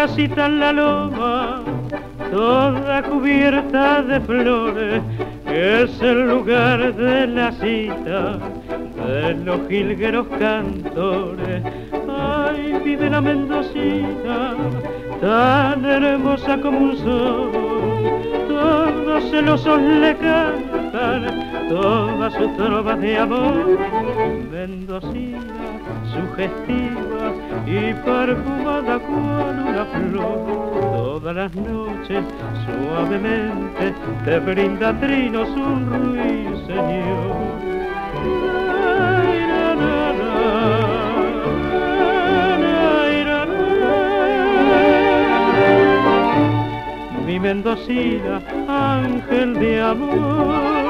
casita en la loma, toda cubierta de flores, es el lugar de la cita de los jilgueros cantores. Ay, pide la mendocina, tan hermosa como un sol, todos celosos le cantan todas sus trovas de amor. Mendocina, sugestiva y perfumada cual una flor, todas las noches suavemente te brinda trinos un ruiseñor. Ay, la, la, la, mi mendocina, ángel de amor.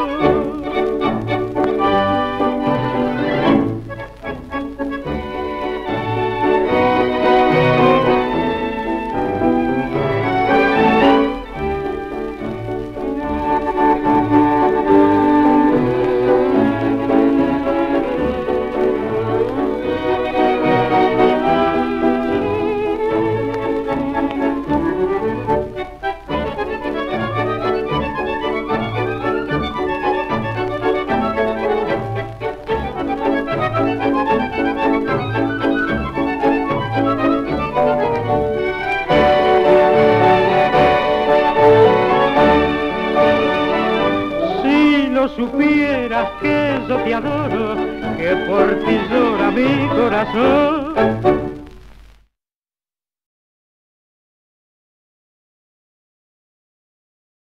Supieras que yo te adoro, que por ti llora mi corazón.